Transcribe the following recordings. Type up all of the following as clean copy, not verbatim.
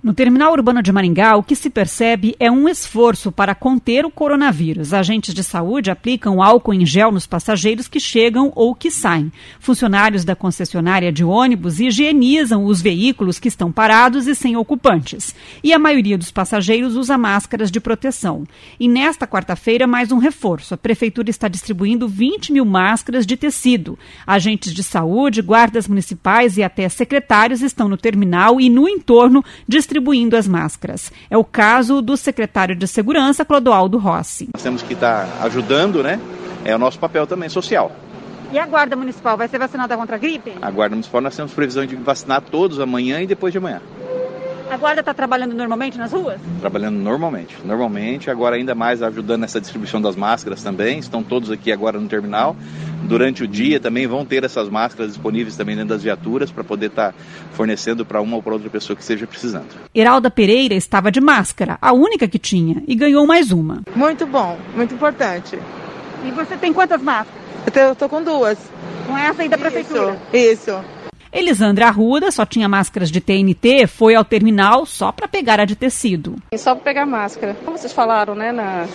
No terminal urbano de Maringá, o que se percebe é um esforço para conter o coronavírus. Agentes de saúde aplicam álcool em gel nos passageiros que chegam ou que saem. Funcionários da concessionária de ônibus higienizam os veículos que estão parados e sem ocupantes. E a maioria dos passageiros usa máscaras de proteção. E nesta quarta-feira, mais um reforço. A prefeitura está distribuindo 20 mil máscaras de tecido. Agentes de saúde, guardas municipais e até secretários estão no terminal e no entorno distribuindo as máscaras. É o caso do secretário de Segurança, Clodoaldo Rossi. Nós temos que estar ajudando, né? É o nosso papel também social. E a Guarda Municipal vai ser vacinada contra a gripe? A Guarda Municipal nós temos previsão de vacinar todos amanhã e depois de amanhã. A Guarda está trabalhando normalmente nas ruas? Trabalhando normalmente, agora ainda mais ajudando nessa distribuição das máscaras também, estão todos aqui agora no terminal. Durante o dia também vão ter essas máscaras disponíveis também dentro das viaturas para poder estar fornecendo para uma ou para outra pessoa que esteja precisando. Heralda Pereira estava de máscara, a única que tinha, e ganhou mais uma. Muito bom, muito importante. E você tem quantas máscaras? Eu estou com 2. Com essa aí da prefeitura? Isso. Elisandra Arruda só tinha máscaras de TNT, foi ao terminal só para pegar a de tecido. Só para pegar máscara. Como vocês falaram, né,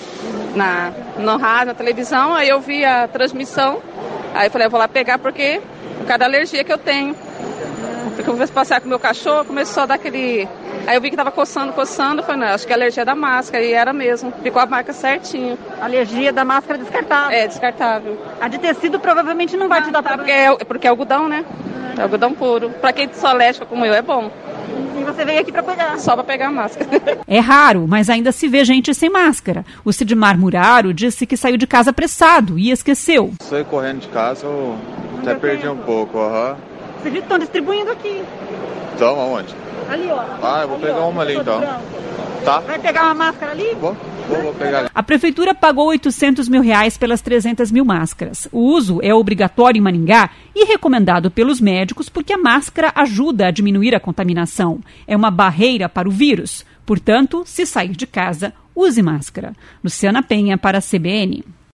no rádio, na televisão, aí eu vi a transmissão, aí eu falei, eu vou lá pegar porque por causa da alergia que eu tenho. Porque eu vou passear com o meu cachorro, começou a dar aquele... Aí eu vi que tava coçando, eu falei, não, acho que é alergia da máscara, e era mesmo. Ficou a marca certinho. Alergia da máscara descartável. É, descartável. A de tecido provavelmente não vai te dar problema. Porque é algodão, né? É algodão puro. Pra quem sou alérgica como eu, é bom. E você veio aqui para pegar? Só para pegar a máscara. É raro, mas ainda se vê gente sem máscara. O Sidmar Muraro disse que saiu de casa apressado e esqueceu. Saí correndo de casa, eu até perdi um pouco. Vocês viram que estão distribuindo aqui. Então, aonde? Ali, ó. Eu vou pegar uma ali, então. Tá. Vai pegar uma máscara ali? Vou pegar ali. A prefeitura pagou R$800 mil pelas 300 mil máscaras. O uso é obrigatório em Maringá e recomendado pelos médicos porque a máscara ajuda a diminuir a contaminação. É uma barreira para o vírus. Portanto, se sair de casa, use máscara. Luciana Penha para a CBN.